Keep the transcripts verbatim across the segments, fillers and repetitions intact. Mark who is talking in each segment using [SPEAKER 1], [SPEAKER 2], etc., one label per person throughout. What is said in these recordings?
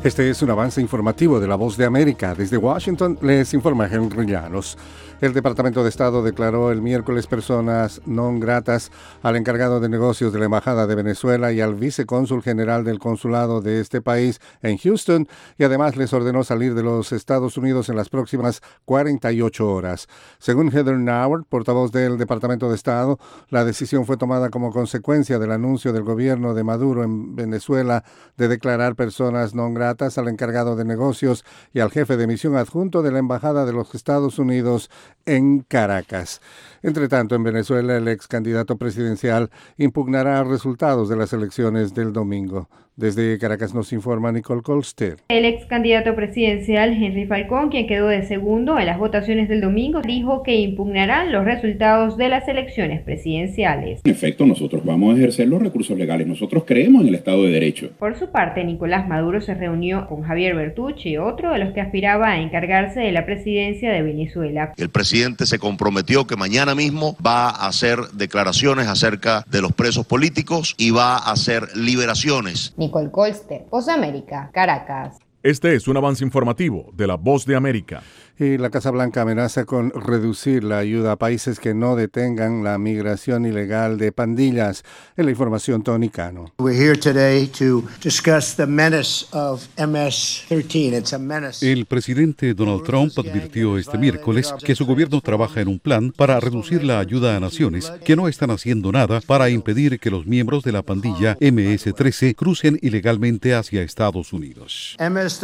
[SPEAKER 1] Este es un avance informativo de La Voz de América. Desde Washington les informa Henry Llanos. El Departamento de Estado declaró el miércoles personas non gratas al encargado de negocios de la Embajada de Venezuela y al vicecónsul general del consulado de este país en Houston, y además les ordenó salir de los Estados Unidos en las próximas cuarenta y ocho horas. Según Heather Nauert, portavoz del Departamento de Estado, la decisión fue tomada como consecuencia del anuncio del gobierno de Maduro en Venezuela de declarar personas non gratas al encargado de negocios y al jefe de misión adjunto de la Embajada de los Estados Unidos en Caracas. Entre tanto, en Venezuela, el ex candidato presidencial impugnará resultados de las elecciones del domingo. Desde Caracas nos informa Nicole Colster.
[SPEAKER 2] El ex candidato presidencial Henry Falcón, quien quedó de segundo en las votaciones del domingo, dijo que impugnarán los resultados de las elecciones presidenciales.
[SPEAKER 3] En efecto, nosotros vamos a ejercer los recursos legales. Nosotros creemos en el Estado de Derecho.
[SPEAKER 2] Por su parte, Nicolás Maduro se reunió con Javier Bertucci, otro de los que aspiraba a encargarse de la presidencia de Venezuela.
[SPEAKER 4] El presidente se comprometió que mañana mismo va a hacer declaraciones acerca de los presos políticos y va a hacer liberaciones.
[SPEAKER 2] Nicole Colster, Voz de América, Caracas.
[SPEAKER 5] Este es un avance informativo de La Voz de América.
[SPEAKER 1] Y la Casa Blanca amenaza con reducir la ayuda a países que no detengan la migración ilegal de pandillas. En la información, Tony Cano.
[SPEAKER 6] We're here today to discuss the menace of M S trece. It's a menace.
[SPEAKER 7] El presidente Donald Trump advirtió este miércoles que su gobierno trabaja en un plan para reducir la ayuda a naciones que no están haciendo nada para impedir que los miembros de la pandilla M S trece crucen ilegalmente hacia Estados Unidos.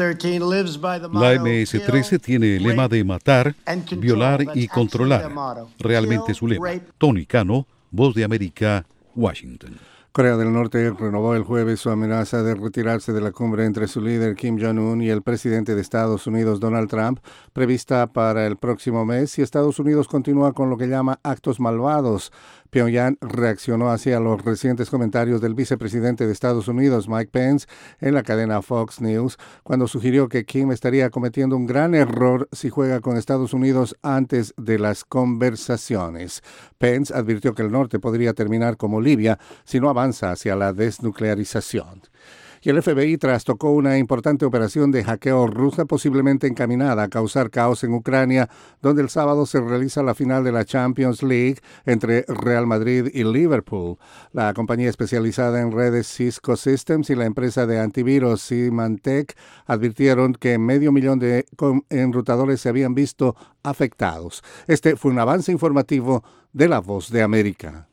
[SPEAKER 7] La M S trece tiene el lema de matar, violar y controlar. Realmente su lema. Tony Cano, Voz de América, Washington.
[SPEAKER 1] Corea del Norte renovó el jueves su amenaza de retirarse de la cumbre entre su líder Kim Jong-un y el presidente de Estados Unidos Donald Trump, prevista para el próximo mes, si Estados Unidos continúa con lo que llama actos malvados. Pyongyang reaccionó hacia los recientes comentarios del vicepresidente de Estados Unidos, Mike Pence, en la cadena Fox News, cuando sugirió que Kim estaría cometiendo un gran error si juega con Estados Unidos antes de las conversaciones. Pence advirtió que el norte podría terminar como Libia si no avanza hacia la desnuclearización. Y el F B I trastocó una importante operación de hackeo rusa posiblemente encaminada a causar caos en Ucrania, donde el sábado se realiza la final de la Champions League entre Real Madrid y Liverpool. La compañía especializada en redes Cisco Systems y la empresa de antivirus Symantec advirtieron que medio millón de enrutadores se habían visto afectados. Este fue un avance informativo de La Voz de América.